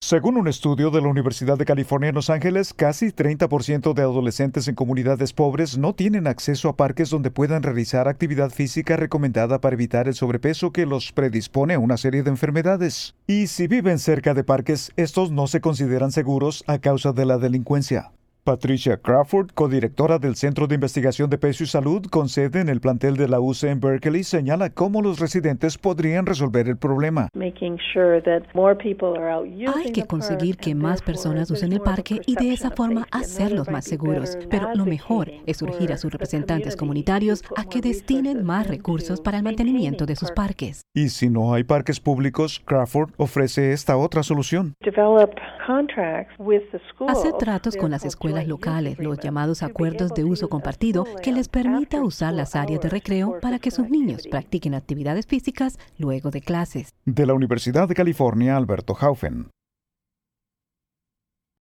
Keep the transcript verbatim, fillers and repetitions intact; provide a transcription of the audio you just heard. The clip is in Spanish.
Según un estudio de la Universidad de California en Los Ángeles, casi treinta por ciento de adolescentes en comunidades pobres no tienen acceso a parques donde puedan realizar actividad física recomendada para evitar el sobrepeso que los predispone a una serie de enfermedades. Y si viven cerca de parques, estos no se consideran seguros a causa de la delincuencia. Patricia Crawford, codirectora del Centro de Investigación de Peso y Salud con sede en el plantel de la U C en Berkeley, señala cómo los residentes podrían resolver el problema. Hay que conseguir que más personas usen el parque y de esa forma hacerlos más seguros. Pero lo mejor es urgir a sus representantes comunitarios a que destinen más recursos para el mantenimiento de sus parques. Y si no hay parques públicos, Crawford ofrece esta otra solución. Hacer tratos con las escuelas locales, los llamados acuerdos de uso compartido, que les permita usar las áreas de recreo para que sus niños practiquen actividades físicas luego de clases. De la Universidad de California, Alberto Haufen.